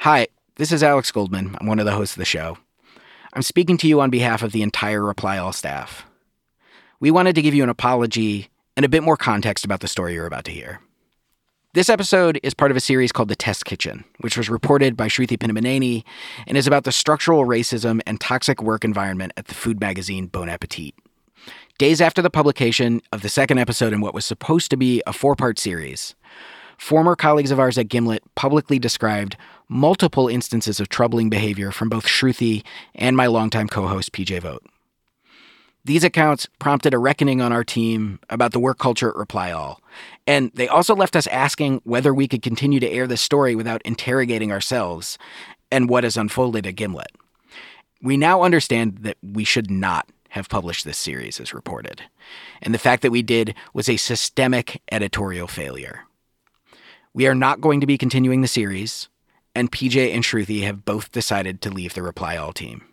Hi, this is Alex Goldman. I'm one of the hosts of the show. I'm speaking to you on behalf of the entire Reply All staff. We wanted to give you an apology and a bit more context about the story you're about to hear. This episode is part of a series called The Test Kitchen, which was reported by Shruti Pinnamaneni and is about the structural racism and toxic work environment at the food magazine Bon Appetit. Days after the publication of the second episode in what was supposed to be a 4-part series, former colleagues of ours at Gimlet publicly described multiple instances of troubling behavior from both Shruti and my longtime co-host PJ Vogt. These accounts prompted a reckoning on our team about the work culture at Reply All, and they also left us asking whether we could continue to air this story without interrogating ourselves and what has unfolded at Gimlet. We now understand that we should not have published this series as reported, and the fact that we did was a systemic editorial failure. We are not going to be continuing the series, and PJ and Shruti have both decided to leave the Reply All team.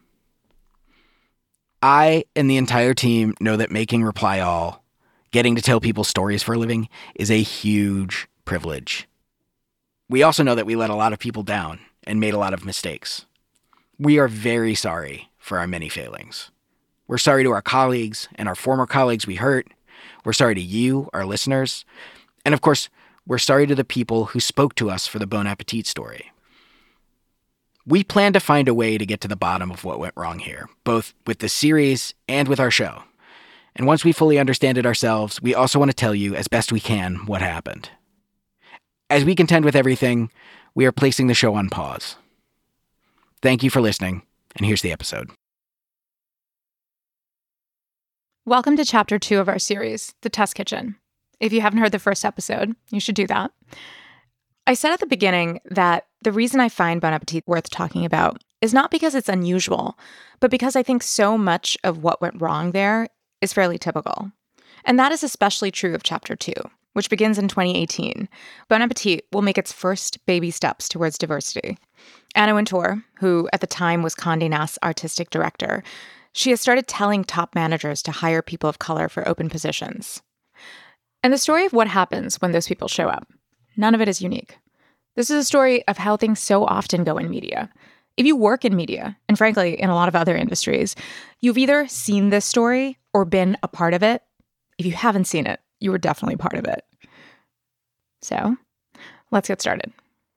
I and the entire team know that making Reply All, getting to tell people stories for a living, is a huge privilege. We also know that we let a lot of people down and made a lot of mistakes. We are very sorry for our many failings. We're sorry to our colleagues and our former colleagues we hurt. We're sorry to you, our listeners. And of course, we're sorry to the people who spoke to us for the Bon Appetit story. We plan to find a way to get to the bottom of what went wrong here, both with the series and with our show. And once we fully understand it ourselves, we also want to tell you, as best we can, what happened. As we contend with everything, we are placing the show on pause. Thank you for listening, and here's the episode. Welcome to Chapter 2 of our series, The Test Kitchen. If you haven't heard the first episode, you should do that. I said at the beginning that the reason I find Bon Appetit worth talking about is not because it's unusual, but because I think so much of what went wrong there is fairly typical. And that is especially true of Chapter 2, which begins in 2018. Bon Appetit will make its first baby steps towards diversity. Anna Wintour, who at the time was Condé Nast's artistic director, she has started telling top managers to hire people of color for open positions. And the story of what happens when those people show up, none of it is unique. This is a story of how things so often go in media. If you work in media, and frankly, in a lot of other industries, you've either seen this story or been a part of it. If you haven't seen it, you were definitely part of it. So, let's get started.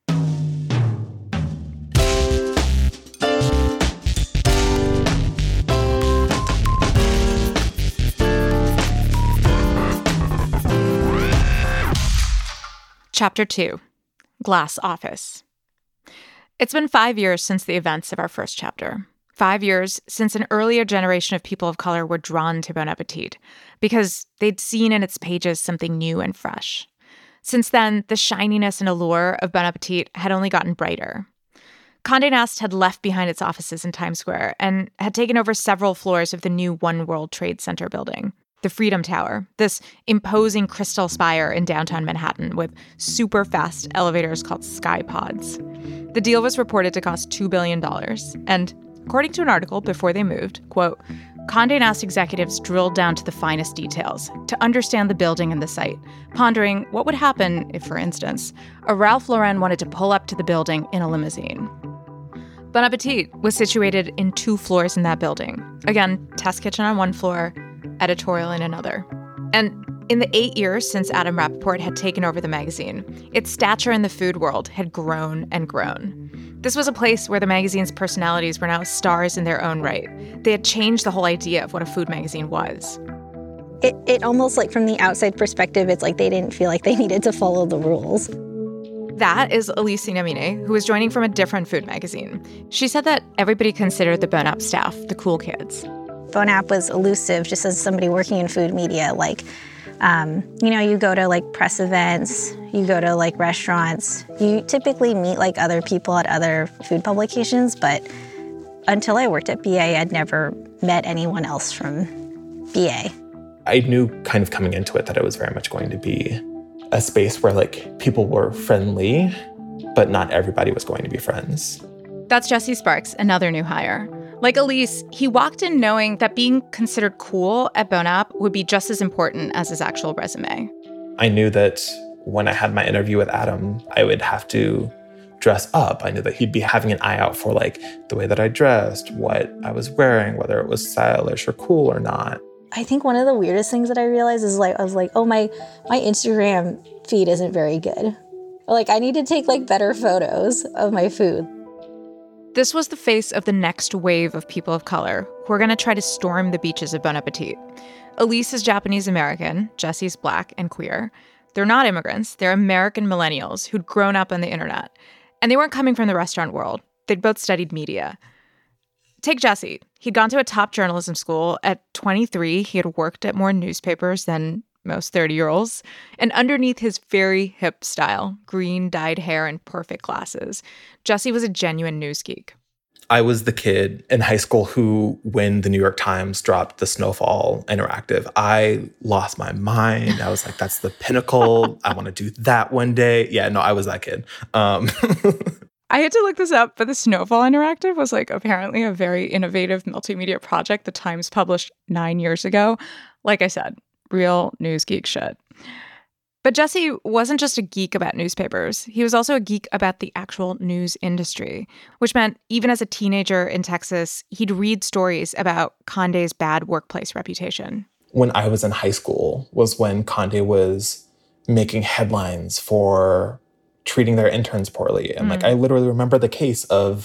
Chapter 2, Glass Office. It's been 5 years since the events of our first chapter. 5 years since an earlier generation of people of color were drawn to Bon Appetit because they'd seen in its pages something new and fresh. Since then, the shininess and allure of Bon Appetit had only gotten brighter. Condé Nast had left behind its offices in Times Square and had taken over several floors of the new One World Trade Center building. The Freedom Tower, this imposing crystal spire in downtown Manhattan with super fast elevators called Sky Pods. The deal was reported to cost $2 billion. And according to an article before they moved, quote, Condé Nast executives drilled down to the finest details to understand the building and the site, pondering what would happen if, for instance, a Ralph Lauren wanted to pull up to the building in a limousine. Bon Appetit was situated in 2 floors in that building. Again, test kitchen on one floor, editorial in another. And in the 8 years since Adam Rappaport had taken over the magazine, its stature in the food world had grown and grown. This was a place where the magazine's personalities were now stars in their own right. They had changed the whole idea of what a food magazine was. It almost like from the outside perspective, it's like they didn't feel like they needed to follow the rules. That is Elise Sinamine, who was joining from a different food magazine. She said that everybody considered the Bon App staff the cool kids. Bon App was elusive, just as somebody working in food media. Like, you go to like press events, you go to like restaurants. You typically meet like other people at other food publications, but until I worked at BA, I'd never met anyone else from BA. I knew kind of coming into it that it was very much going to be a space where like people were friendly, but not everybody was going to be friends. That's Jesse Sparks, another new hire. Like Elise, he walked in knowing that being considered cool at Bon App would be just as important as his actual resume. I knew that when I had my interview with Adam, I would have to dress up. I knew that he'd be having an eye out for like the way that I dressed, what I was wearing, whether it was stylish or cool or not. I think one of the weirdest things that I realized is like, I was like, oh, my Instagram feed isn't very good. Like, I need to take like better photos of my food. This was the face of the next wave of people of color who are going to try to storm the beaches of Bon Appetit. Elise is Japanese American, Jesse's Black and queer. They're not immigrants, they're American millennials who'd grown up on the internet. And they weren't coming from the restaurant world. They'd both studied media. Take Jesse. He'd gone to a top journalism school. At 23, he had worked at more newspapers than most 30-year-olds. And underneath his very hip style, green dyed hair and perfect glasses, Jesse was a genuine news geek. I was the kid in high school who, when the New York Times dropped the Snowfall Interactive, I lost my mind. I was like, that's the pinnacle. I want to do that one day. Yeah, no, I was that kid. I had to look this up, but the Snowfall Interactive was like apparently a very innovative multimedia project the Times published 9 years ago. Like I said, real news geek shit. But Jesse wasn't just a geek about newspapers. He was also a geek about the actual news industry, which meant even as a teenager in Texas, he'd read stories about Condé's bad workplace reputation. When I was in high school was when Condé was making headlines for treating their interns poorly. And like, I literally remember the case of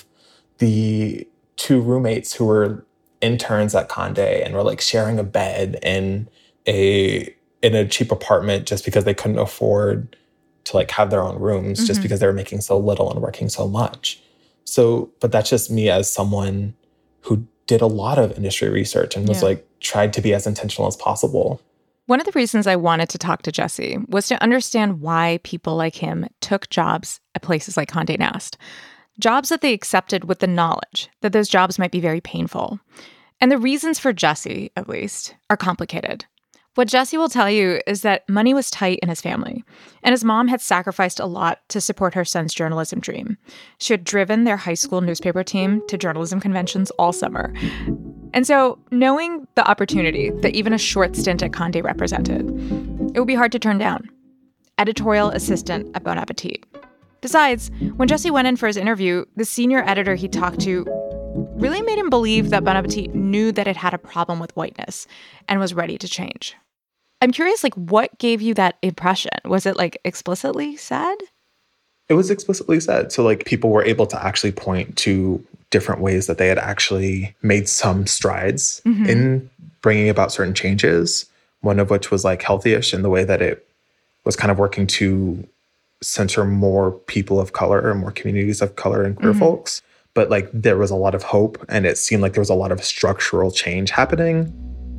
the two roommates who were interns at Condé and were like sharing a bed in a cheap apartment just because they couldn't afford to like have their own rooms, just because they were making so little and working so much. So, but that's just me as someone who did a lot of industry research and was like, tried to be as intentional as possible. One of the reasons I wanted to talk to Jesse was to understand why people like him took jobs at places like Condé Nast. Jobs that they accepted with the knowledge that those jobs might be very painful. And the reasons for Jesse, at least, are complicated. What Jesse will tell you is that money was tight in his family, and his mom had sacrificed a lot to support her son's journalism dream. She had driven their high school newspaper team to journalism conventions all summer. And so, knowing the opportunity that even a short stint at Condé represented, it would be hard to turn down. Editorial assistant at Bon Appetit. Besides, when Jesse went in for his interview, the senior editor he talked to really made him believe that Bon Appetit knew that it had a problem with whiteness and was ready to change. I'm curious, like, what gave you that impression? Was it, like, explicitly said? It was explicitly said. So, like, people were able to actually point to different ways that they had actually made some strides in bringing about certain changes, one of which was, like, Healthyish in the way that it was kind of working to center more people of color and more communities of color and queer folks. But, like, there was a lot of hope, and it seemed like there was a lot of structural change happening.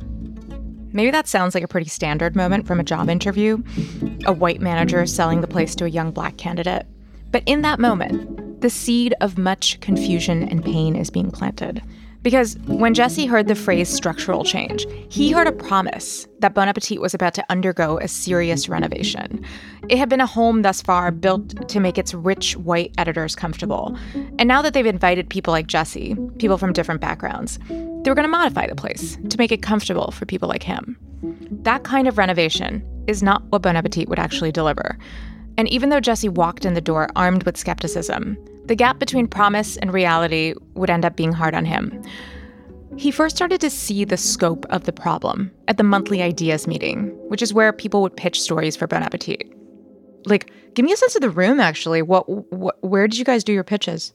Maybe that sounds like a pretty standard moment from a job interview, a white manager selling the place to a young Black candidate. But in that moment, the seed of much confusion and pain is being planted. Because when Jesse heard the phrase structural change, he heard a promise that Bon Appetit was about to undergo a serious renovation. It had been a home thus far built to make its rich white editors comfortable. And now that they've invited people like Jesse, people from different backgrounds, they were going to modify the place to make it comfortable for people like him. That kind of renovation is not what Bon Appetit would actually deliver. And even though Jesse walked in the door armed with skepticism, the gap between promise and reality would end up being hard on him. He first started to see the scope of the problem at the monthly ideas meeting, which is where people would pitch stories for Bon Appetit. Like, give me a sense of the room, actually. Where did you guys do your pitches?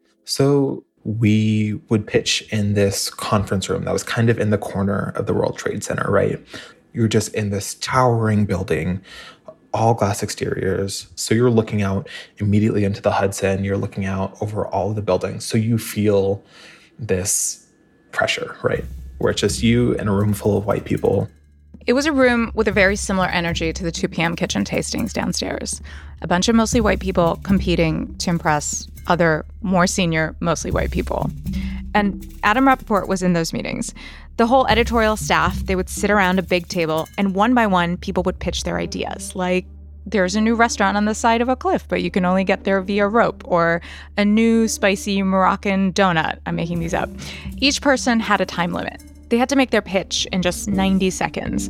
So we would pitch in this conference room that was kind of in the corner of the World Trade Center, right? You're just in this towering building, all glass exteriors. So you're looking out immediately into the Hudson. You're looking out over all of the buildings. So you feel this pressure, right? Where it's just you in a room full of white people. It was a room with a very similar energy to the 2 p.m. kitchen tastings downstairs. A bunch of mostly white people competing to impress other, more senior, mostly white people. And Adam Rapoport was in those meetings. The whole editorial staff, they would sit around a big table, and one by one, people would pitch their ideas. Like, there's a new restaurant on the side of a cliff, but you can only get there via rope, or a new spicy Moroccan donut. I'm making these up. Each person had a time limit. They had to make their pitch in just 90 seconds.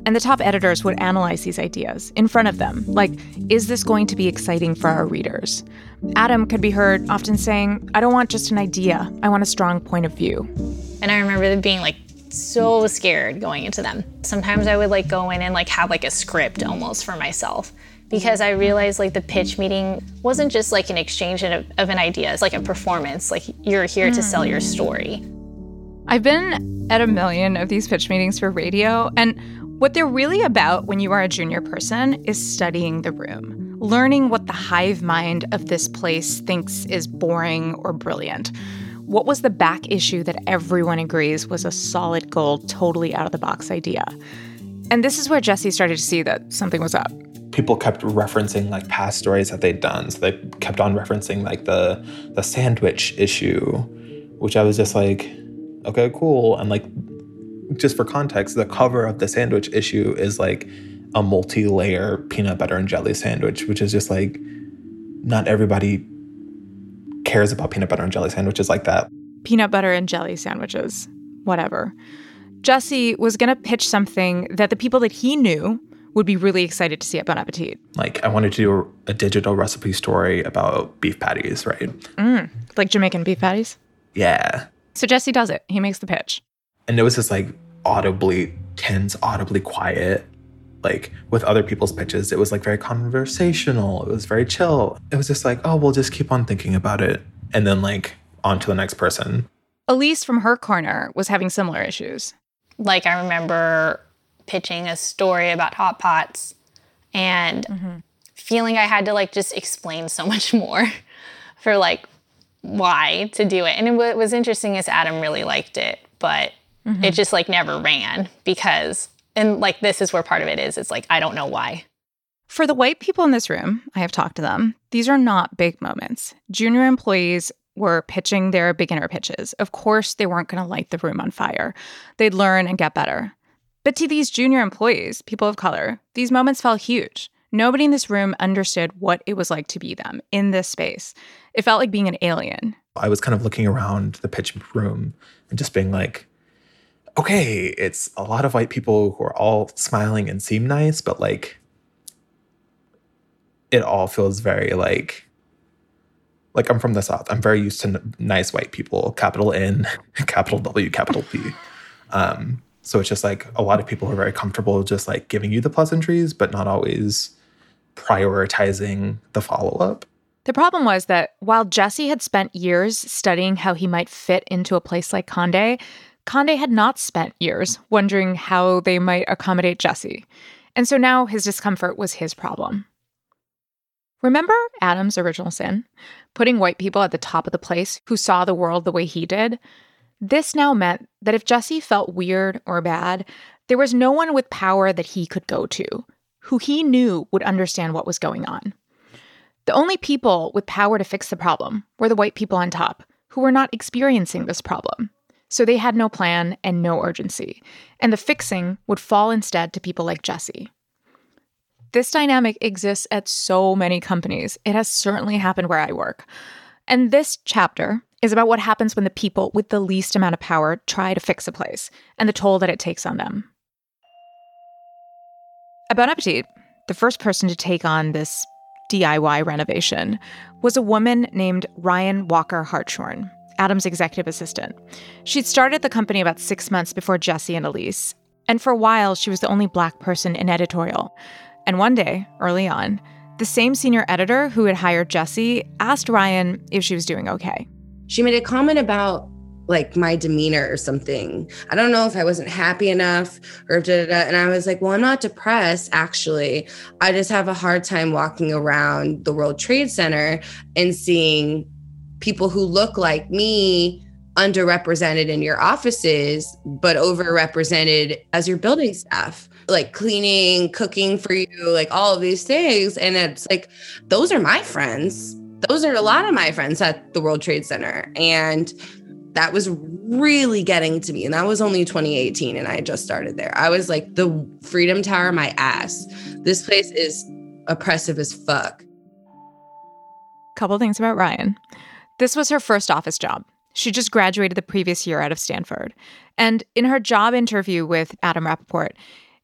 And the top editors would analyze these ideas in front of them. Like, is this going to be exciting for our readers? Adam could be heard often saying, I don't want just an idea. I want a strong point of view. And I remember being like so scared going into them. Sometimes I would like go in and like have like a script almost for myself, because I realized like the pitch meeting wasn't just like an exchange of an idea. It's like a performance. Like, you're here to sell your story. I've been at a million of these pitch meetings for radio, and what they're really about when you are a junior person is studying the room, learning what the hive mind of this place thinks is boring or brilliant. What was the back issue that everyone agrees was a solid gold, totally out-of-the-box idea? And this is where Jesse started to see that something was up. People kept referencing like past stories that they'd done. So they kept on referencing like the sandwich issue, which I was just like, okay, cool. And like, just for context, the cover of the sandwich issue is like a multi-layer peanut butter and jelly sandwich, which is just like, not everybody cares about peanut butter and jelly sandwiches like that. Peanut butter and jelly sandwiches, whatever. Jesse was going to pitch something that the people that he knew would be really excited to see at Bon Appetit. Like, I wanted to do a digital recipe story about beef patties, right? Like Jamaican beef patties? Yeah. So Jesse does it. He makes the pitch. And it was just like audibly tense, audibly quiet. Like with other people's pitches, it was like very conversational. It was very chill. It was just like, oh, we'll just keep on thinking about it. And then like on to the next person. Elise from her corner was having similar issues. Like, I remember pitching a story about hot pots and feeling I had to like just explain so much more for like why to do it. And what was interesting is Adam really liked it, but it just like never ran because, and like this is where part of it is, it's like, I don't know why. For the white people in this room, I have talked to them, these are not big moments. Junior employees were pitching their beginner pitches. Of course, they weren't going to light the room on fire. They'd learn and get better. But to these junior employees, people of color, these moments felt huge. Nobody in this room understood what it was like to be them in this space. It felt like being an alien. I was kind of looking around the pitch room and just being like, okay, it's a lot of white people who are all smiling and seem nice, but like, it all feels very like I'm from the South. I'm very used to nice white people, capital N, capital W, capital P. So it's just like a lot of people are very comfortable just like giving you the pleasantries, but not always prioritizing the follow-up. The problem was that while Jesse had spent years studying how he might fit into a place like Condé, Condé had not spent years wondering how they might accommodate Jesse. And so now his discomfort was his problem. Remember Adam's original sin? Putting white people at the top of the place who saw the world the way he did? This now meant that if Jesse felt weird or bad, there was no one with power that he could go to, who he knew would understand what was going on. The only people with power to fix the problem were the white people on top, who were not experiencing this problem. So they had no plan and no urgency, and the fixing would fall instead to people like Jesse. This dynamic exists at so many companies. It has certainly happened where I work. And this chapter is about what happens when the people with the least amount of power try to fix a place, and the toll that it takes on them. At Bon Appetit, the first person to take on this DIY renovation was a woman named Ryan Walker Hartshorn, Adam's executive assistant. She'd started the company about 6 months before Jesse and Elise, and for a while she was the only Black person in editorial. And one day, early on, the same senior editor who had hired Jesse asked Ryan if she was doing okay. She made a comment about like my demeanor or something. I don't know if I wasn't happy enough or and I was like, well, I'm not depressed, actually. I just have a hard time walking around the World Trade Center and seeing people who look like me underrepresented in your offices, but overrepresented as your building staff, like cleaning, cooking for you, like all of these things. And it's like, those are my friends. Those are a lot of my friends at the World Trade Center. And that was really getting to me. And that was only 2018. And I just started there. I was like, the Freedom Tower, my ass. This place is oppressive as fuck. Couple things about Ryan. This was her first office job. She just graduated the previous year out of Stanford. And in her job interview with Adam Rappaport,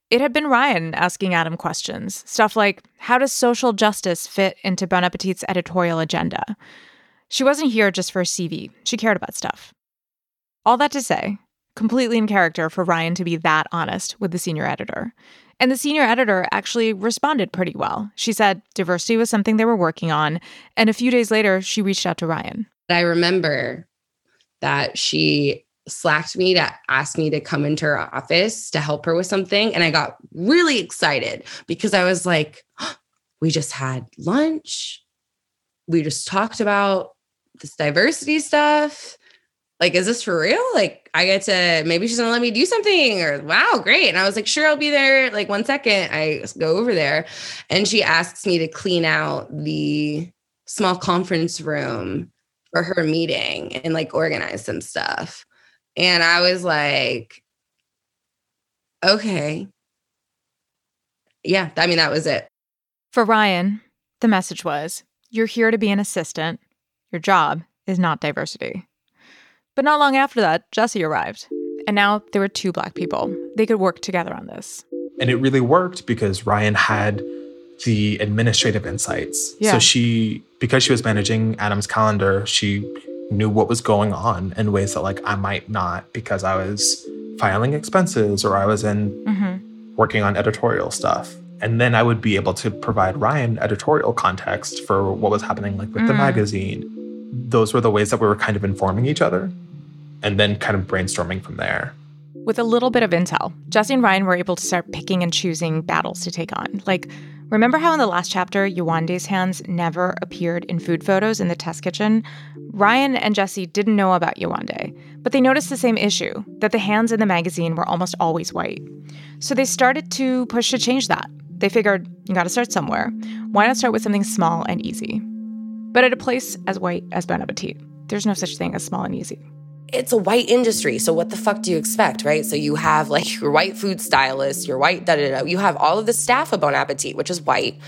It had been Ryan asking Adam questions, stuff like, how does social justice fit into Bon Appetit's editorial agenda? She wasn't here just for a CV. She cared about stuff. All that to say, completely in character for Ryan to be that honest with the senior editor. And the senior editor actually responded pretty well. She said diversity was something they were working on, and a few days later, she reached out to Ryan. I remember that she Slacked me to ask me to come into her office to help her with something. And I got really excited because I was like, oh, we just had lunch. We just talked about this diversity stuff. Like, is this for real? Like, I get to, maybe she's going to let me do something, or wow, great. And I was like, sure, I'll be there. Like 1 second, I go over there and she asks me to clean out the small conference room for her meeting and like organize some stuff. And I was like, okay. Yeah, I mean, that was it. For Ryan, the message was, you're here to be an assistant. Your job is not diversity. But not long after that, Jesse arrived. And now there were 2 Black people. They could work together on this. And it really worked because Ryan had the administrative insights. Yeah. So because she was managing Adam's calendar, she knew what was going on in ways that like I might not, because I was filing expenses or I was working on editorial stuff. And then I would be able to provide Ryan editorial context for what was happening like with the magazine. Those were the ways that we were kind of informing each other and then kind of brainstorming from there. With a little bit of intel, Jesse and Ryan were able to start picking and choosing battles to take on. Like, remember how in the last chapter, Yewande's hands never appeared in food photos in the test kitchen? Ryan and Jesse didn't know about Yewande, but they noticed the same issue, that the hands in the magazine were almost always white. So they started to push to change that. They figured, you gotta start somewhere. Why not start with something small and easy? But at a place as white as Bon Appetit, there's no such thing as small and easy. It's a white industry, so what the fuck do you expect, right? So you have like your white food stylist, your white da-da-da. You have all of the staff of Bon Appetit, which is white.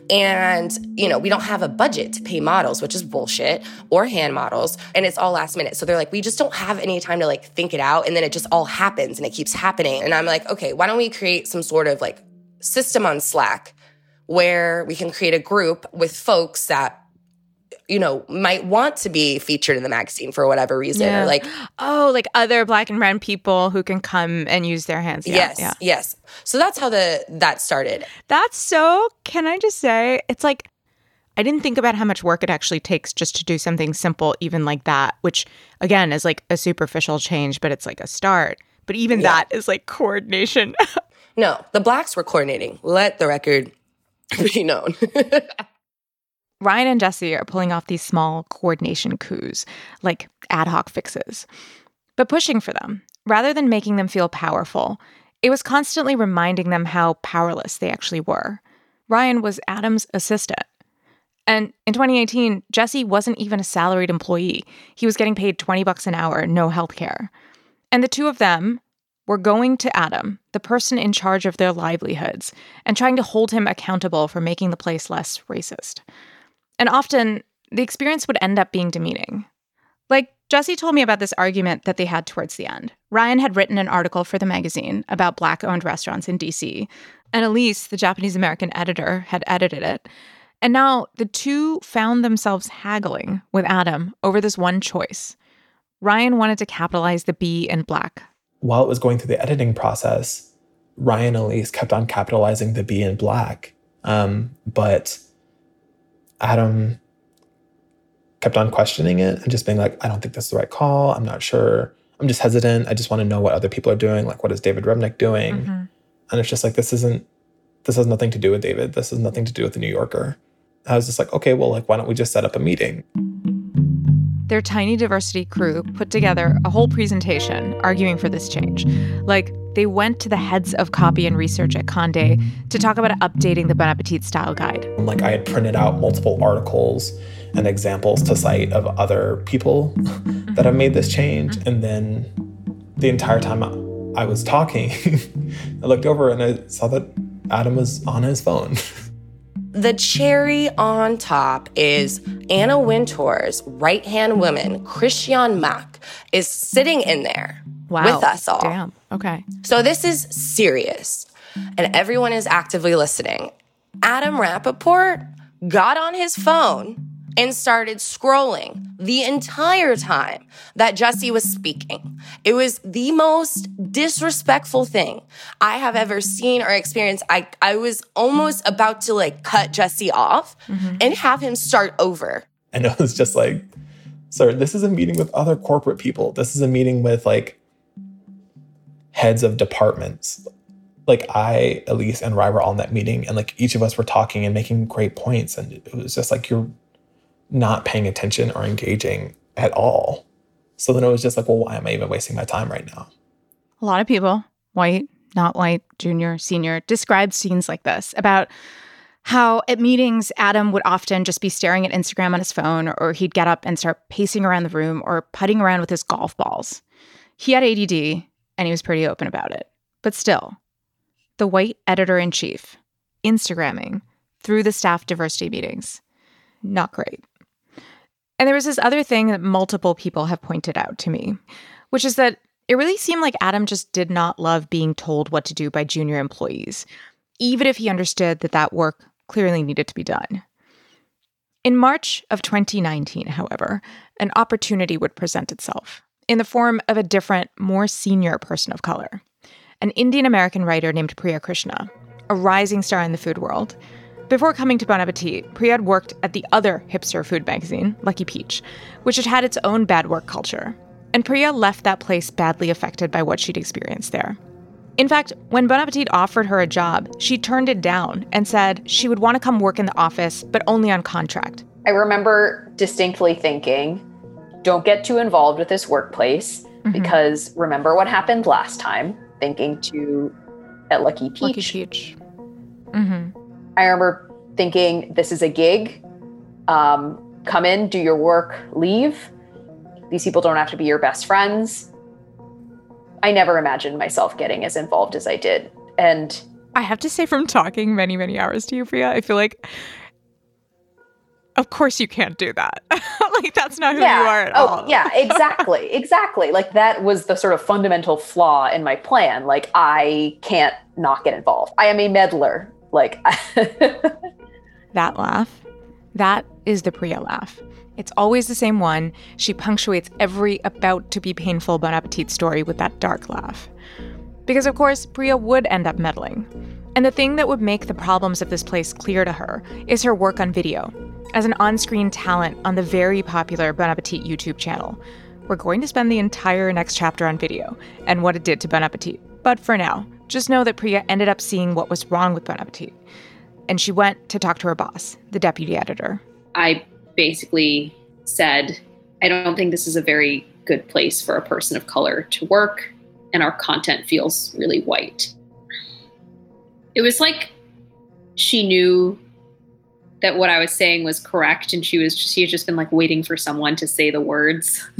And, you know, we don't have a budget to pay models, which is bullshit, or hand models. And it's all last minute. So they're like, we just don't have any time to like think it out. And then it just all happens and it keeps happening. And I'm like, okay, why don't we create some sort of like system on Slack where we can create a group with folks that, you know, might want to be featured in the magazine for whatever reason. Yeah. Or like, oh, like other Black and brown people who can come and use their hands. Yeah, yes. So that's how that started. That's so, can I just say, it's like, I didn't think about how much work it actually takes just to do something simple, even like that, which again is like a superficial change, but it's like a start. But even that is like coordination. No, the Blacks were coordinating. Let the record be known. Ryan and Jesse are pulling off these small coordination coups, like ad hoc fixes. But pushing for them, rather than making them feel powerful, it was constantly reminding them how powerless they actually were. Ryan was Adam's assistant. And in 2018, Jesse wasn't even a salaried employee. He was getting paid $20 an hour, no healthcare. And the 2 of them were going to Adam, the person in charge of their livelihoods, and trying to hold him accountable for making the place less racist. And often, the experience would end up being demeaning. Like, Jesse told me about this argument that they had towards the end. Ryan had written an article for the magazine about Black-owned restaurants in D.C., and Elise, the Japanese-American editor, had edited it. And now the 2 found themselves haggling with Adam over this one choice. Ryan wanted to capitalize the B in Black. While it was going through the editing process, Ryan and Elise kept on capitalizing the B in Black. But Adam kept on questioning it and just being like, I don't think this is the right call. I'm not sure. I'm just hesitant. I just want to know what other people are doing. Like, what is David Remnick doing? Mm-hmm. And it's just like, this has nothing to do with David. This has nothing to do with the New Yorker. I was just like, okay, well, like, why don't we just set up a meeting? Their tiny diversity crew put together a whole presentation arguing for this change. Like, they went to the heads of copy and research at Condé to talk about updating the Bon Appetit style guide. Like, I had printed out multiple articles and examples to cite of other people that have made this change. And then the entire time I was talking, I looked over and I saw that Adam was on his phone. The cherry on top is Anna Wintour's right-hand woman, Christiane Mack, is sitting in there with us all. Damn. Okay. So this is serious. and everyone is actively listening. Adam Rapoport got on his phone and started scrolling the entire time that Jessie was speaking. It was the most disrespectful thing I have ever seen or experienced. I was almost about to like cut Jessie off and have him start over. And it was just like, sir, this is a meeting with other corporate people. This is a meeting with like heads of departments. Like I, Elise, and Rye were all in that meeting, and like each of us were talking and making great points. And it was just like, you're not paying attention or engaging at all. So then it was just like, well, why am I even wasting my time right now? A lot of people, white, not white, junior, senior, describe scenes like this about how at meetings, Adam would often just be staring at Instagram on his phone, or he'd get up and start pacing around the room or putting around with his golf balls. He had ADD, and he was pretty open about it. But still, the white editor-in-chief, Instagramming through the staff diversity meetings. Not great. And there was this other thing that multiple people have pointed out to me, which is that it really seemed like Adam just did not love being told what to do by junior employees, even if he understood that that work clearly needed to be done. In March of 2019, however, an opportunity would present itself in the form of a different, more senior person of color, an Indian-American writer named Priya Krishna, a rising star in the food world. Before coming to Bon Appetit, Priya had worked at the other hipster food magazine, Lucky Peach, which had had its own bad work culture. And Priya left that place badly affected by what she'd experienced there. In fact, when Bon Appetit offered her a job, she turned it down and said she would want to come work in the office, but only on contract. I remember distinctly thinking, don't get too involved with this workplace, because remember what happened last time, thinking at Lucky Peach. Lucky Peach. Mm-hmm. I remember thinking, this is a gig. Come in, do your work, leave. These people don't have to be your best friends. I never imagined myself getting as involved as I did. And I have to say, from talking many, many hours to you, Priya, I feel like, of course you can't do that. Like, that's not who you are at all. Oh, yeah, exactly. Exactly. Like, that was the sort of fundamental flaw in my plan. Like, I can't not get involved. I am a meddler. Like, that laugh, that is the Priya laugh. It's always the same one. She punctuates every about-to-be painful Bon Appetit story with that dark laugh. Because, of course, Priya would end up meddling. And the thing that would make the problems of this place clear to her is her work on video, as an on-screen talent on the very popular Bon Appetit YouTube channel. We're going to spend the entire next chapter on video and what it did to Bon Appetit. But for now, just know that Priya ended up seeing what was wrong with Bon Appetit. And she went to talk to her boss, the deputy editor. I basically said, I don't think this is a very good place for a person of color to work, and our content feels really white. It was like she knew that what I was saying was correct, and she had just been like waiting for someone to say the words.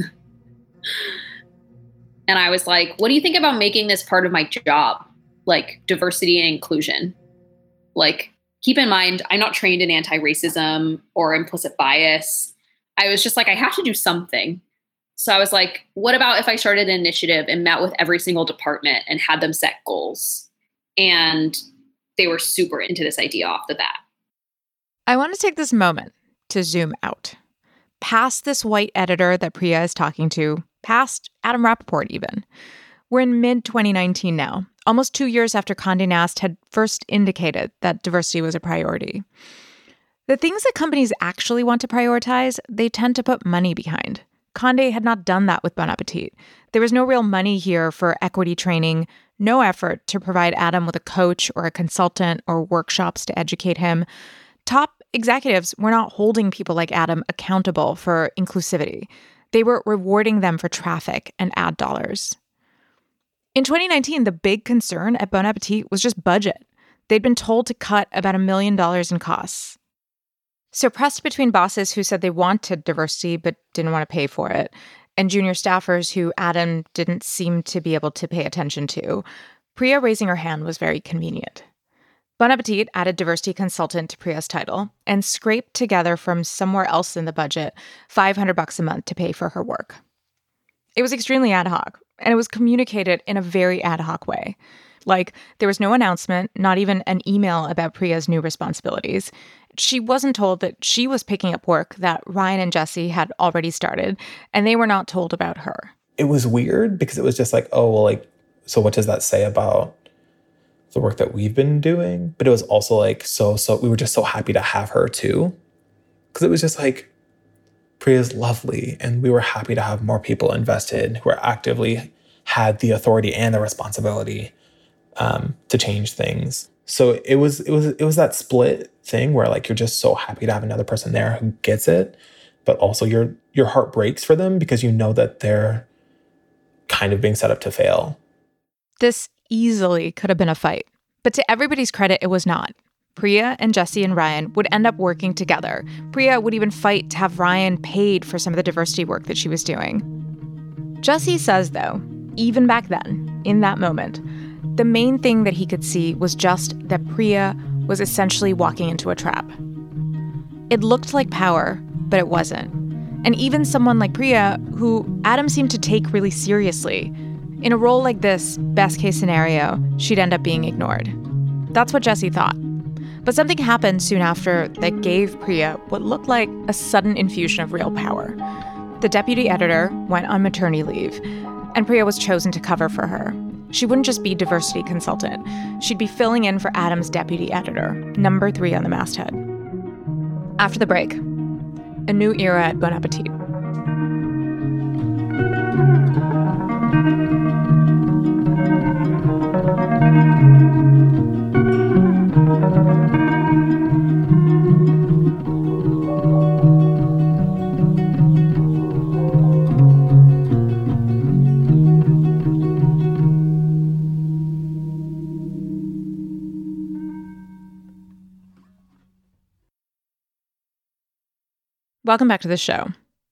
And I was like, what do you think about making this part of my job? Like diversity and inclusion. Like, keep in mind, I'm not trained in anti-racism or implicit bias. I was just like, I have to do something. So I was like, what about if I started an initiative and met with every single department and had them set goals? And they were super into this idea off the bat. I want to take this moment to zoom out. Past this white editor that Priya is talking to, past Adam Rapoport even. We're in mid-2019 now, almost 2 years after Condé Nast had first indicated that diversity was a priority. The things that companies actually want to prioritize, they tend to put money behind. Condé had not done that with Bon Appetit. There was no real money here for equity training, no effort to provide Adam with a coach or a consultant or workshops to educate him. Top executives were not holding people like Adam accountable for inclusivity. They were rewarding them for traffic and ad dollars. In 2019, the big concern at Bon Appetit was just budget. They'd been told to cut about $1 million in costs. So pressed between bosses who said they wanted diversity but didn't want to pay for it, and junior staffers who Adam didn't seem to be able to pay attention to, Priya raising her hand was very convenient. Bon Appetit added diversity consultant to Priya's title and scraped together from somewhere else in the budget $500 a month to pay for her work. It was extremely ad hoc, and it was communicated in a very ad hoc way. Like, there was no announcement, not even an email about Priya's new responsibilities. She wasn't told that she was picking up work that Ryan and Jesse had already started, and they were not told about her. It was weird because it was just like, oh, well, like, so what does that say about the work that we've been doing? But it was also like, so we were just so happy to have her too. Because it was just like, Priya's lovely, and we were happy to have more people invested who are actively had the authority and the responsibility to change things. So it was that split thing where like you're just so happy to have another person there who gets it, but also your heart breaks for them because you know that they're kind of being set up to fail. This easily could have been a fight, but to everybody's credit, it was not. Priya and Jesse and Ryan would end up working together. Priya would even fight to have Ryan paid for some of the diversity work that she was doing. Jesse says, though, even back then, in that moment, the main thing that he could see was just that Priya was essentially walking into a trap. It looked like power, but it wasn't. And even someone like Priya, who Adam seemed to take really seriously, in a role like this, best case scenario, she'd end up being ignored. That's what Jesse thought. But something happened soon after that gave Priya what looked like a sudden infusion of real power. The deputy editor went on maternity leave, and Priya was chosen to cover for her. She wouldn't just be diversity consultant. She'd be filling in for Adam's deputy editor, number 3 on the masthead. After the break, a new era at Bon Appetit. Welcome back to the show.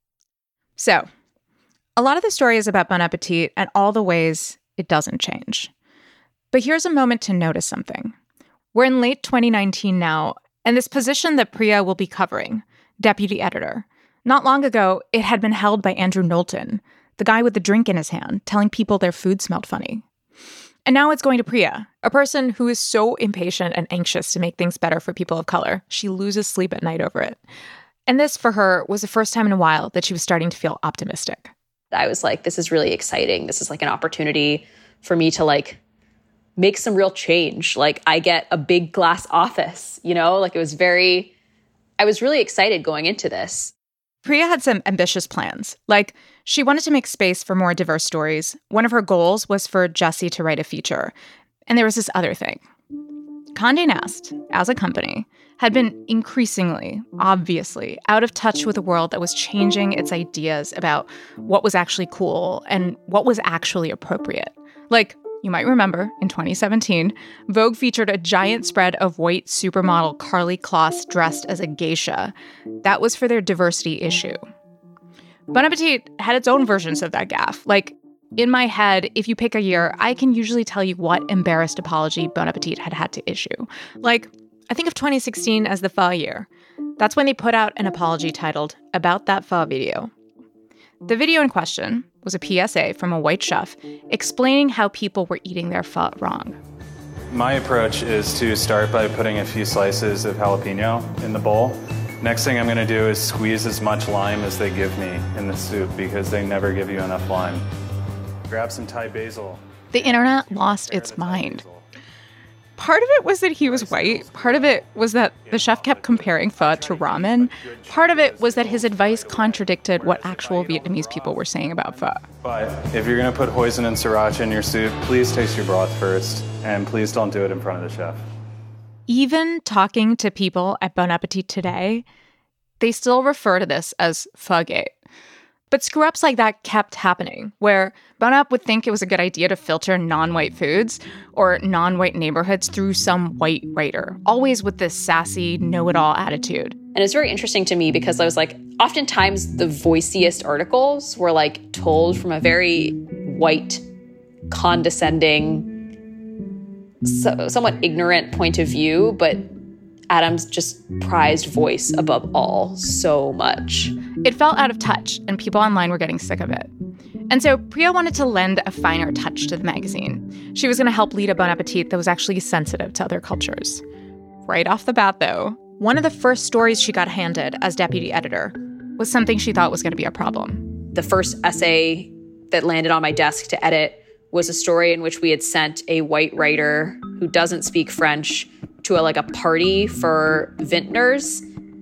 So, a lot of the story is about Bon Appetit and all the ways it doesn't change. But here's a moment to notice something. We're in late 2019 now, and this position that Priya will be covering, deputy editor, not long ago, it had been held by Andrew Knowlton, the guy with the drink in his hand, telling people their food smelled funny. And now it's going to Priya, a person who is so impatient and anxious to make things better for people of color, she loses sleep at night over it. And this, for her, was the first time in a while that she was starting to feel optimistic. I was like, this is really exciting. This is like an opportunity for me to like make some real change. Like I get a big glass office, you know, like I was really excited going into this. Priya had some ambitious plans. Like she wanted to make space for more diverse stories. One of her goals was for Jesse to write a feature. And there was this other thing. Condé Nast, as a company, had been increasingly, obviously, out of touch with a world that was changing its ideas about what was actually cool and what was actually appropriate. Like, you might remember, in 2017, Vogue featured a giant spread of white supermodel Karlie Kloss dressed as a geisha. That was for their diversity issue. Bon Appetit had its own versions of that gaffe. Like, in my head, if you pick a year, I can usually tell you what embarrassed apology Bon Appetit had to issue. Like, I think of 2016 as the pho year. That's when they put out an apology titled About That Pho Video. The video in question was a PSA from a white chef explaining how people were eating their pho wrong. My approach is to start by putting a few slices of jalapeno in the bowl. Next thing I'm going to do is squeeze as much lime as they give me in the soup because they never give you enough lime. Grab some Thai basil. The internet lost its mind. Part of it was that he was white. Part of it was that the chef kept comparing pho to ramen. Part of it was that his advice contradicted what actual Vietnamese people were saying about pho. But if you're going to put hoisin and sriracha in your soup, please taste your broth first, and please don't do it in front of the chef. Even talking to people at Bon Appetit today, they still refer to this as Phogate. But screw-ups like that kept happening, where Bon App would think it was a good idea to filter non-white foods or non-white neighborhoods through some white writer, always with this sassy, know-it-all attitude. And it's very interesting to me because I was like, oftentimes the voiciest articles were like told from a very white, condescending, somewhat ignorant point of view, but Adams just prized voice above all so much. It felt out of touch, and people online were getting sick of it. And so Priya wanted to lend a finer touch to the magazine. She was going to help lead a Bon Appetit that was actually sensitive to other cultures. Right off the bat, though, one of the first stories she got handed as deputy editor was something she thought was going to be a problem. The first essay that landed on my desk to edit was a story in which we had sent a white writer who doesn't speak French to a party for vintners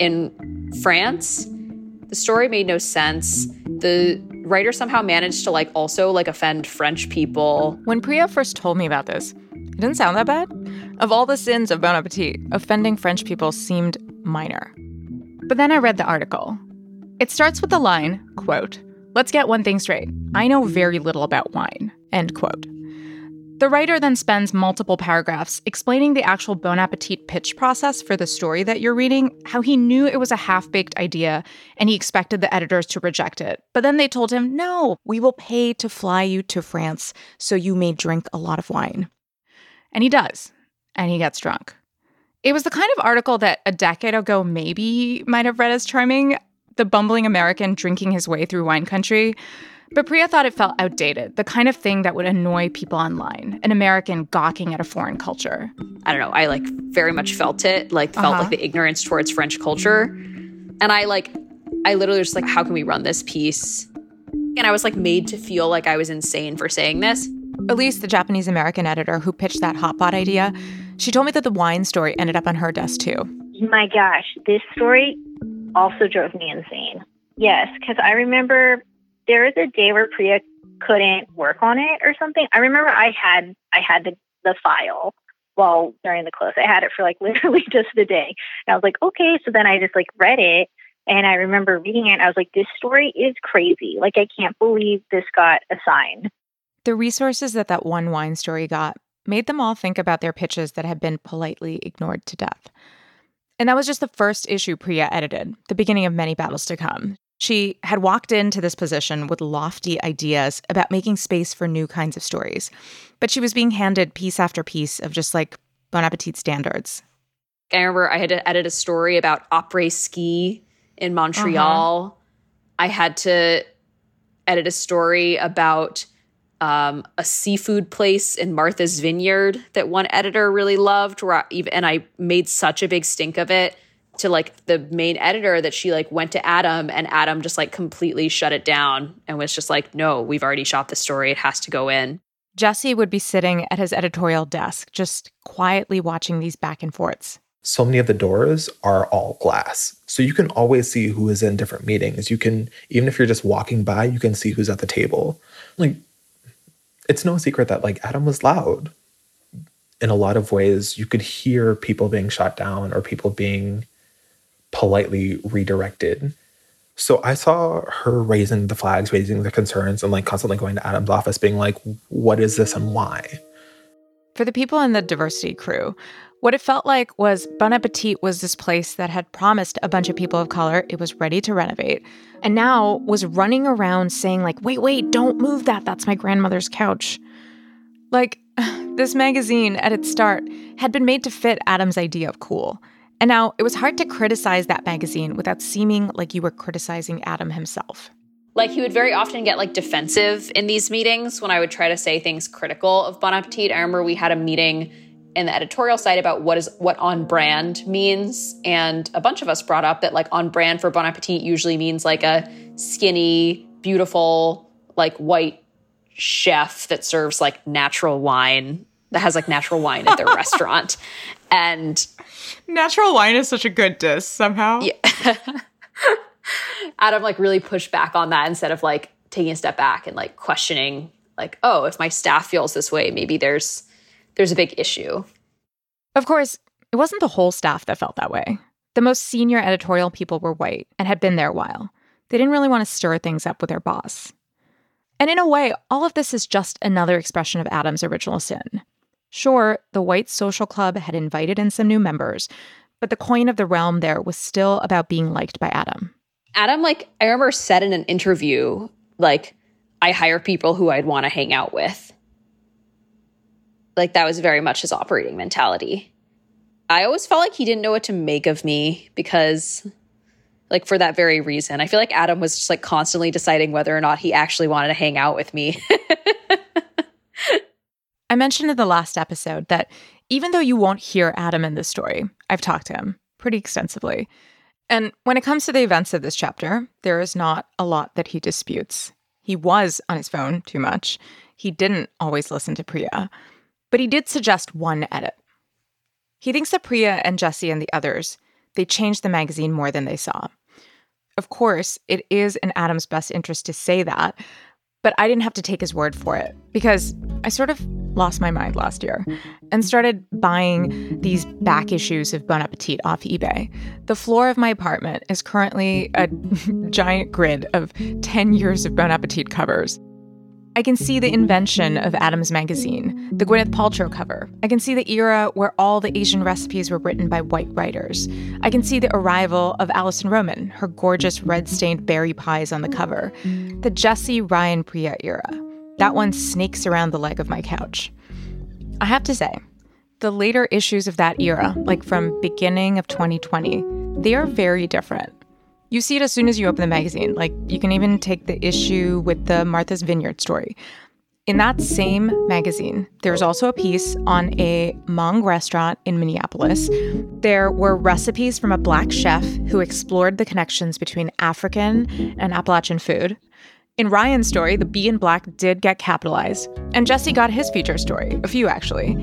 in France. The story made no sense. The writer somehow managed to also offend French people. When Priya first told me about this, it didn't sound that bad. Of all the sins of Bon Appetit, offending French people seemed minor. But then I read the article. It starts with the line, quote, "Let's get one thing straight. I know very little about wine," end quote. The writer then spends multiple paragraphs explaining the actual Bon Appetit pitch process for the story that you're reading, how he knew it was a half-baked idea and he expected the editors to reject it. But then they told him, "No, we will pay to fly you to France so you may drink a lot of wine." And he does, and he gets drunk. It was the kind of article that a decade ago maybe might have read as charming, the bumbling American drinking his way through wine country. But Priya thought it felt outdated, the kind of thing that would annoy people online, an American gawking at a foreign culture. I don't know, I very much felt it, felt the ignorance towards French culture. And I literally was how can we run this piece? And I was made to feel like I was insane for saying this. Elise, the Japanese-American editor who pitched that hotpot idea, she told me that the wine story ended up on her desk too. My gosh, this story also drove me insane. Yes, because I remember there was a day where Priya couldn't work on it or something. I remember I had the file during the close. I had it for literally just the day. And I was like, okay. So then I just read it. And I remember reading it. And I was like, this story is crazy. I can't believe this got assigned. The resources that one wine story got made them all think about their pitches that had been politely ignored to death. And that was just the first issue Priya edited, the beginning of many battles to come. She had walked into this position with lofty ideas about making space for new kinds of stories, but she was being handed piece after piece of just Bon Appetit standards. I remember I had to edit a story about après-ski in Montreal. I had to edit a story about a seafood place in Martha's Vineyard that one editor really loved, and I made such a big stink of it to the main editor that she went to Adam, and Adam just completely shut it down and was just no, we've already shot the story. It has to go in. Jesse would be sitting at his editorial desk, just quietly watching these back and forths. So many of the doors are all glass. So you can always see who is in different meetings. You can, even if you're just walking by, you can see who's at the table. It's no secret that Adam was loud. In a lot of ways, you could hear people being shot down or people being politely redirected. So I saw her raising the flags, raising the concerns, and constantly going to Adam's office being what is this and why? For the people in the diversity crew, what it felt like was Bon Appetit was this place that had promised a bunch of people of color it was ready to renovate, and now was running around saying wait, don't move that. That's my grandmother's couch. This magazine at its start had been made to fit Adam's idea of cool. And now it was hard to criticize that magazine without seeming like you were criticizing Adam himself. He would very often get defensive in these meetings when I would try to say things critical of Bon Appetit. I remember we had a meeting in the editorial side about what on brand means. And a bunch of us brought up that on brand for Bon Appetit usually means a skinny, beautiful, white chef that serves natural wine, that has natural wine at their restaurant. And natural wine is such a good diss somehow. Yeah. Adam really pushed back on that instead of taking a step back and questioning oh, if my staff feels this way, maybe there's a big issue. Of course, it wasn't the whole staff that felt that way. The most senior editorial people were white and had been there a while. They didn't really want to stir things up with their boss. And in a way, all of this is just another expression of Adam's original sin. Sure, the white social club had invited in some new members, but the coin of the realm there was still about being liked by Adam. Adam, I remember said in an interview, I hire people who I'd want to hang out with. That was very much his operating mentality. I always felt like he didn't know what to make of me because like for that very reason. I feel like Adam was just like constantly deciding whether or not he actually wanted to hang out with me. I mentioned in the last episode that even though you won't hear Adam in this story, I've talked to him pretty extensively. And when it comes to the events of this chapter, there is not a lot that he disputes. He was on his phone too much. He didn't always listen to Priya. But he did suggest one edit. He thinks that Priya and Jesse and the others, they changed the magazine more than they saw. Of course, it is in Adam's best interest to say that, but I didn't have to take his word for it because I sort of lost my mind last year and started buying these back issues of Bon Appetit off eBay. The floor of my apartment is currently a giant grid of 10 years of Bon Appetit covers. I can see the invention of Adam's magazine, the Gwyneth Paltrow cover. I can see the era where all the Asian recipes were written by white writers. I can see the arrival of Alison Roman, her gorgeous red-stained berry pies on the cover. The Jesse, Ryan, Priya era. That one snakes around the leg of my couch. I have to say, the later issues of that era, like from beginning of 2020, they are very different. You see it as soon as you open the magazine. Like, you can even take the issue with the Martha's Vineyard story. In that same magazine, there's also a piece on a Hmong restaurant in Minneapolis. There were recipes from a Black chef who explored the connections between African and Appalachian food. In Ryan's story, the B in Black did get capitalized, and Jesse got his feature story, a few actually.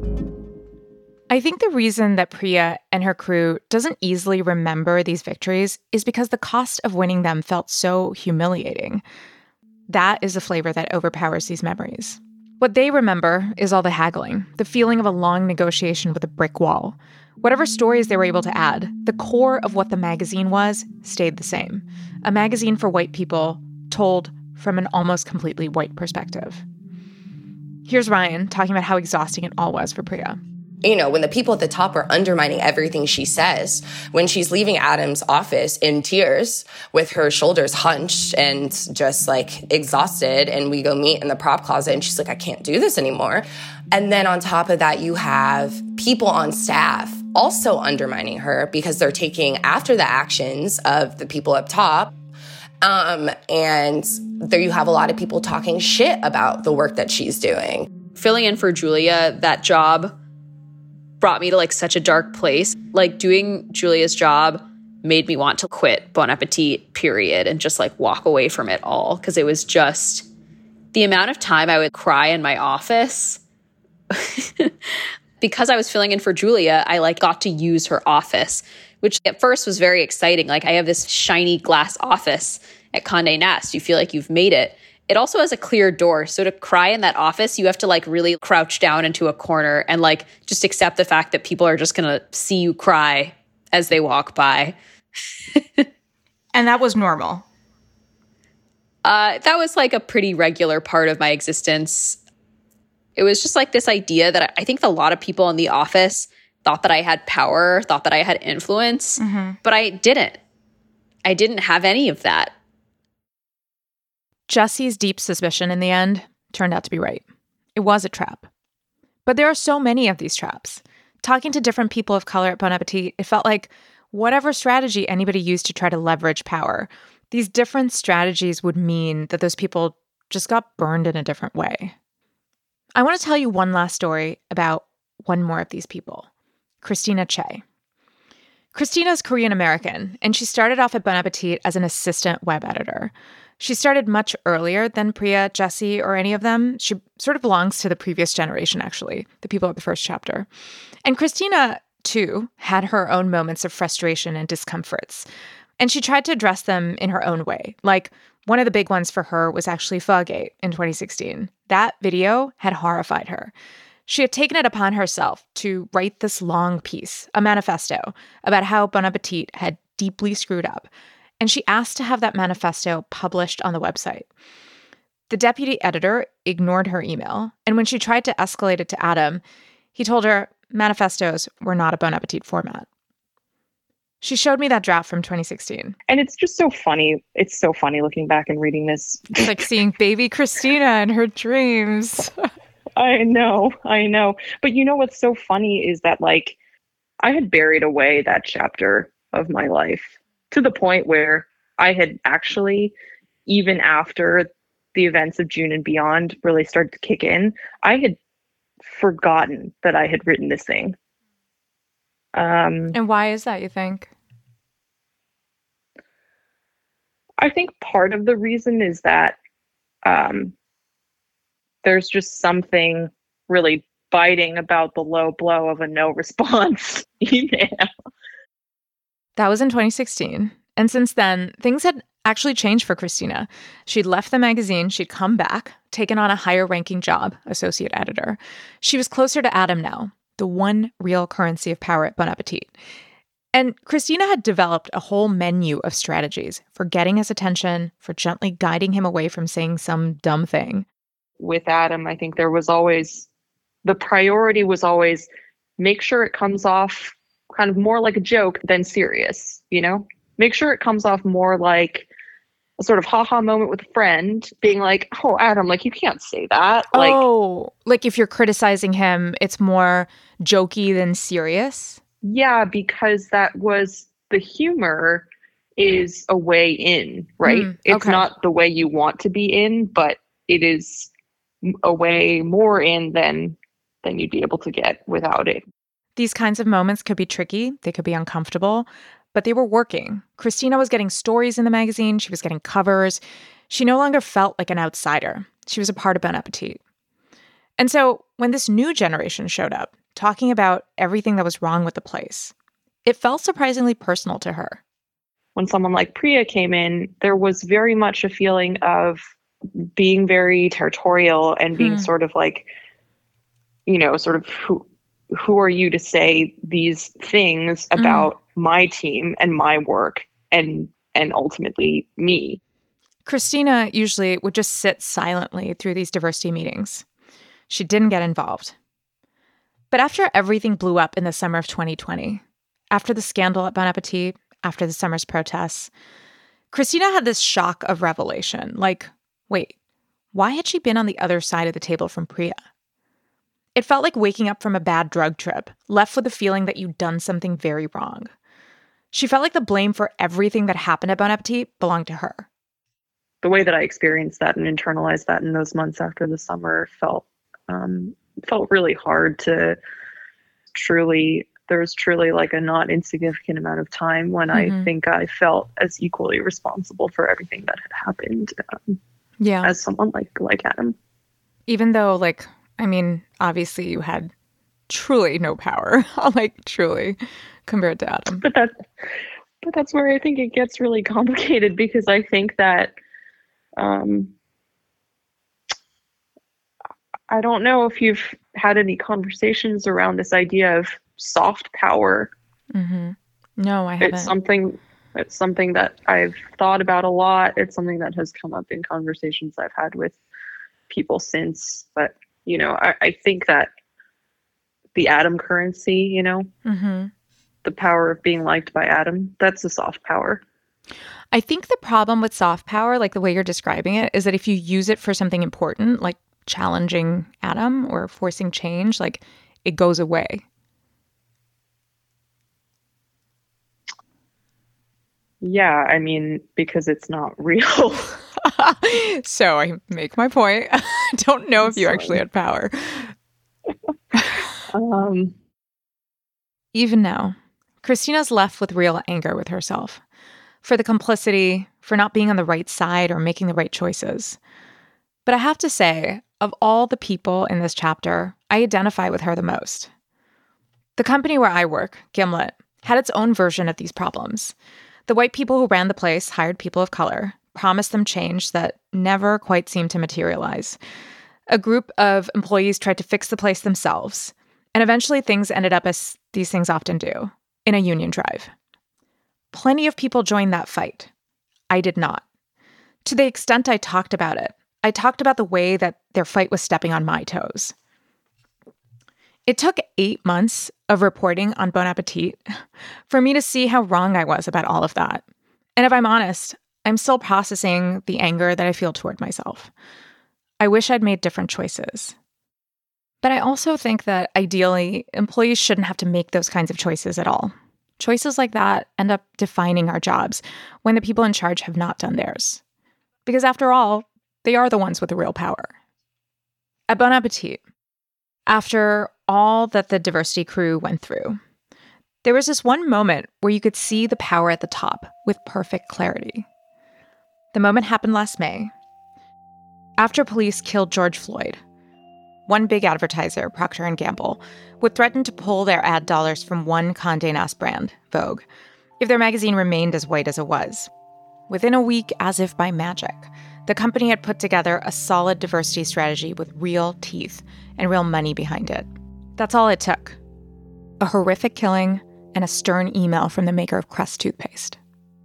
I think the reason that Priya and her crew doesn't easily remember these victories is because the cost of winning them felt so humiliating. That is the flavor that overpowers these memories. What they remember is all the haggling, the feeling of a long negotiation with a brick wall. Whatever stories they were able to add, the core of what the magazine was stayed the same. A magazine for white people told from an almost completely white perspective. Here's Ryan talking about how exhausting it all was for Priya. You know, when the people at the top are undermining everything she says, when she's leaving Adam's office in tears with her shoulders hunched and just like exhausted, and we go meet in the prop closet and she's like, I can't do this anymore. And then on top of that, you have people on staff also undermining her because they're taking after the actions of the people up top. And there you have a lot of people talking shit about the work that she's doing. Filling in for Julia, that job brought me to like such a dark place. Like doing Julia's job made me want to quit Bon Appetit, period, and just like walk away from it all. Because it was just the amount of time I would cry in my office. Because I was filling in for Julia, I like got to use her office, which at first was very exciting. Like I have this shiny glass office at Condé Nast. You feel like you've made it. It also has a clear door. So to cry in that office, you have to like really crouch down into a corner and like just accept the fact that people are just going to see you cry as they walk by. And that was normal. That was like a pretty regular part of my existence. It was just like this idea that I think a lot of people in the office thought that I had power, thought that I had influence, but I didn't. I didn't have any of that. Jesse's deep suspicion in the end turned out to be right. It was a trap. But there are so many of these traps. Talking to different people of color at Bon Appetit, it felt like whatever strategy anybody used to try to leverage power, these different strategies would mean that those people just got burned in a different way. I want to tell you one last story about one more of these people, Christina Che. Christina's Korean American, and she started off at Bon Appetit as an assistant web editor. She started much earlier than Priya, Jesse, or any of them. She sort of belongs to the previous generation, actually, the people at the first chapter. And Christina, too, had her own moments of frustration and discomforts. And she tried to address them in her own way. Like, one of the big ones for her was actually Pho-gate in 2016. That video had horrified her. She had taken it upon herself to write this long piece, a manifesto, about how Bon Appetit had deeply screwed up. And she asked to have that manifesto published on the website. The deputy editor ignored her email, and when she tried to escalate it to Adam, he told her manifestos were not a Bon Appetit format. She showed me that draft from 2016. And it's just so funny. It's so funny looking back and reading this. It's like seeing baby Christina and her dreams. I know. But you know what's so funny is that, like, I had buried away that chapter of my life. to the point where I had actually, even after the events of June and beyond really started to kick in, I had forgotten that I had written this thing. And why is that, you think? I think part of the reason is that there's just something really biting about the low blow of a no response email. That was in 2016. And since then, things had actually changed for Christina. She'd left the magazine, she'd come back, taken on a higher ranking job, associate editor. She was closer to Adam now, the one real currency of power at Bon Appetit. And Christina had developed a whole menu of strategies for getting his attention, for gently guiding him away from saying some dumb thing. With Adam, I think there was always, the priority was always make sure it comes off kind of more like a joke than serious, you know? Make sure it comes off more like a sort of ha-ha moment with a friend, being like, oh, Adam, like, you can't say that. Like if you're criticizing him, it's more jokey than serious? Yeah, because that was the humor is a way in, right? It's not the way you want to be in, but it is a way more in than you'd be able to get without it. These kinds of moments could be tricky. They could be uncomfortable, but they were working. Christina was getting stories in the magazine. She was getting covers. She no longer felt like an outsider. She was a part of Bon Appetit. And so when this new generation showed up, talking about everything that was wrong with the place, it felt surprisingly personal to her. When someone like Priya came in, there was very much a feeling of being very territorial and being sort of like, you know, sort of who are you to say these things about my team and my work and ultimately me. Christina usually would just sit silently through these diversity meetings. She didn't get involved. But after everything blew up in the summer of 2020, after the scandal at Bon Appetit, after the summer's protests, Christina had this shock of revelation. Like, wait, why had she been on the other side of the table from Priya? It felt like waking up from a bad drug trip, left with the feeling that you'd done something very wrong. She felt like the blame for everything that happened at Bon Appetit belonged to her. The way that I experienced that and internalized that in those months after the summer felt really hard to there was truly like a not insignificant amount of time when I think I felt as equally responsible for everything that had happened as someone like Adam. Even though, like, I mean, obviously you had truly no power, like truly, compared to Adam. But that's where I think it gets really complicated, because I think that I don't know if you've had any conversations around this idea of soft power. No, I haven't. It's something that I've thought about a lot. It's something that has come up in conversations I've had with people since. But, you know, I think that the Adam currency, you know, the power of being liked by Adam, that's a soft power. I think the problem with soft power, like the way you're describing it, is that if you use it for something important, like challenging Adam or forcing change, like it goes away. Yeah, I mean, because it's not real. So I make my point. I don't know if you actually had power. Even now, Christina's left with real anger with herself for the complicity, for not being on the right side or making the right choices. But I have to say, of all the people in this chapter, I identify with her the most. The company where I work, Gimlet, had its own version of these problems. The white people who ran the place hired people of color, promised them change that never quite seemed to materialize. A group of employees tried to fix the place themselves, and eventually things ended up as these things often do, in a union drive. Plenty of people joined that fight. I did not. To the extent I talked about it, I talked about the way that their fight was stepping on my toes. It took 8 months of reporting on Bon Appetit for me to see how wrong I was about all of that. And if I'm honest, I'm still processing the anger that I feel toward myself. I wish I'd made different choices. But I also think that ideally, employees shouldn't have to make those kinds of choices at all. choices like that end up defining our jobs when the people in charge have not done theirs. Because after all, they are the ones with the real power. At Bon Appetit, after all that the diversity crew went through, there was this one moment where you could see the power at the top with perfect clarity. The moment happened last May. After police killed George Floyd, one big advertiser, Procter & Gamble, would threaten to pull their ad dollars from one Condé Nast brand, Vogue, if their magazine remained as white as it was. Within a week, as if by magic, the company had put together a solid diversity strategy with real teeth and real money behind it. That's all it took. A horrific killing and a stern email from the maker of Crest toothpaste.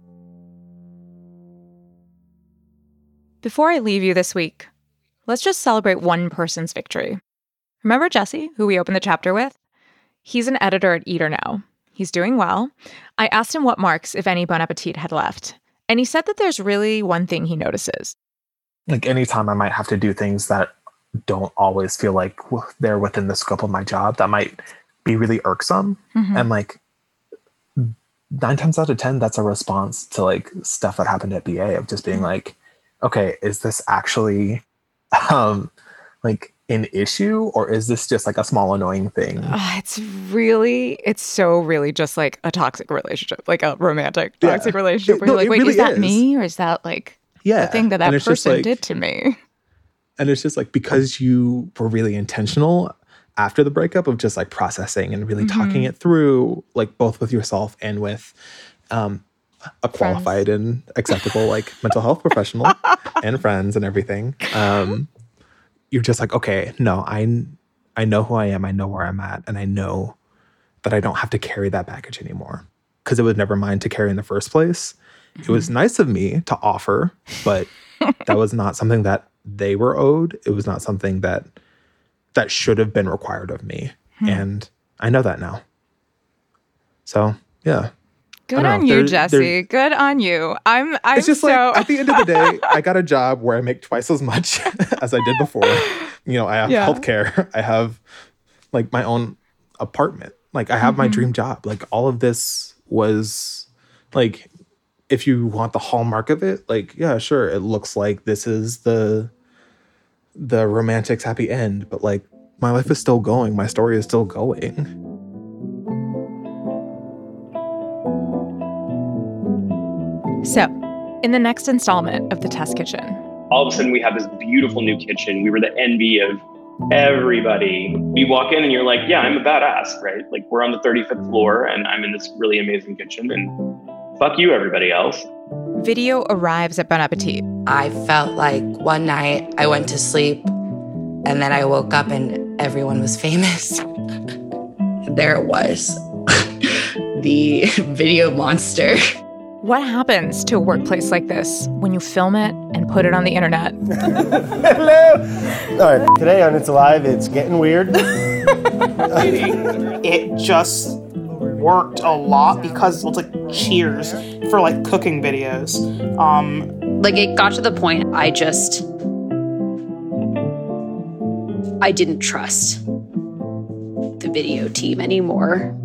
Before I leave you this week, let's just celebrate one person's victory. Remember Jesse, who we opened the chapter with? He's an editor at Eater now. He's doing well. I asked him what marks, if any, Bon Appetit had left. And he said that there's really one thing he notices. Like anytime I might have to do things that don't always feel like they're within the scope of my job, that might be really irksome. Mm-hmm. And like 9 times out of 10, that's a response to like stuff that happened at BA of just being like, okay, is this actually like an issue, or is this just like a small annoying thing? It's so really just like a toxic relationship, like a romantic toxic relationship where you're like, wait, really is that me, or is that like the thing that person did to me? And it's just like, because you were really intentional after the breakup of just like processing and really talking it through, like both with yourself and with a qualified and acceptable like mental health professional and friends and everything. You're just like, okay, no, I know who I am. I know where I'm at. And I know that I don't have to carry that baggage anymore, because it was never mine to carry in the first place. It was nice of me to offer, but that was not something that they were owed. It was not something that should have been required of me. And I know that now. So, yeah. Good on you, Jesse. Good on you. I'm it's just like, at the end of the day, I got a job where I make twice as much as I did before. You know, I have healthcare. I have like my own apartment. Like I have my dream job. Like all of this was like, if you want the hallmark of it, like, yeah, sure. It looks like this is the romantic's happy end, but like my life is still going. My story is still going. So, in the next installment of The Test Kitchen, all of a sudden we have this beautiful new kitchen. We were the envy of everybody. You walk in and you're like, yeah, I'm a badass, right? Like we're on the 35th floor and I'm in this really amazing kitchen, and fuck you, everybody else. Video arrives at Bon Appetit. I felt like one night I went to sleep and then I woke up and everyone was famous. There it was, the video monster. What happens to a workplace like this when you film it and put it on the internet? Hello! All right, today on It's Alive, it's getting weird. It just worked a lot because it's like Cheers for like cooking videos. Like it got to the point I didn't trust the video team anymore.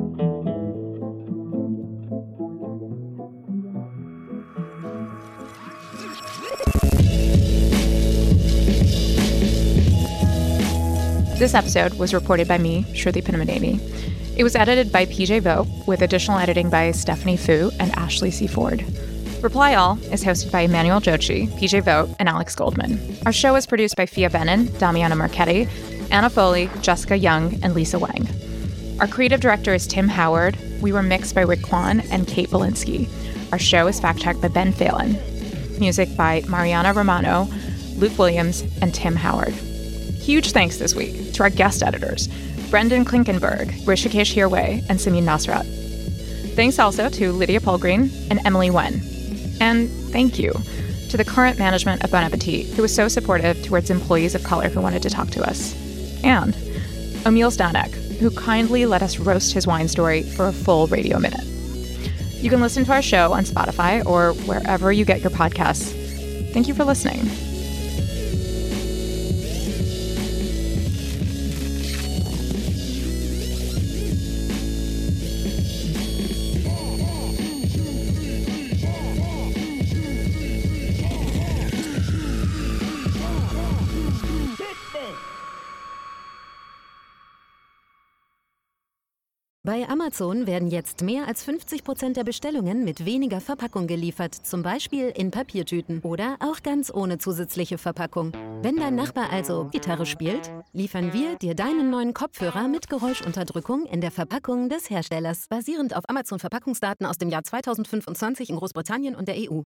This episode was reported by me, Shruti Pinamaneni. It was edited by PJ Vogt, with additional editing by Stephanie Fu and Ashley C. Ford. Reply All is hosted by Emmanuel Jochi, PJ Vogt, and Alex Goldman. Our show is produced by Fia Benin, Damiana Marchetti, Anna Foley, Jessica Young, and Lisa Wang. Our creative director is Tim Howard. We were mixed by Rick Kwan and Kate Belinsky. Our show is fact-checked by Ben Phelan. Music by Mariana Romano, Luke Williams, and Tim Howard. Huge thanks this week to our guest editors, Brendan Klinkenberg, Rishikesh Hirway, and Samin Nasrat. Thanks also to Lydia Polgreen and Emily Wen. And thank you to the current management of Bon Appetit, who was so supportive towards employees of color who wanted to talk to us. And Emil Stanek, who kindly let us roast his wine story for a full radio minute. You can listen to our show on Spotify or wherever you get your podcasts. Thank you for listening. Bei Amazon werden jetzt mehr als 50% der Bestellungen mit weniger Verpackung geliefert, zum Beispiel in Papiertüten oder auch ganz ohne zusätzliche Verpackung. Wenn dein Nachbar also Gitarre spielt, liefern wir dir deinen neuen Kopfhörer mit Geräuschunterdrückung in der Verpackung des Herstellers, basierend auf Amazon-Verpackungsdaten aus dem Jahr 2025 in Großbritannien und der EU.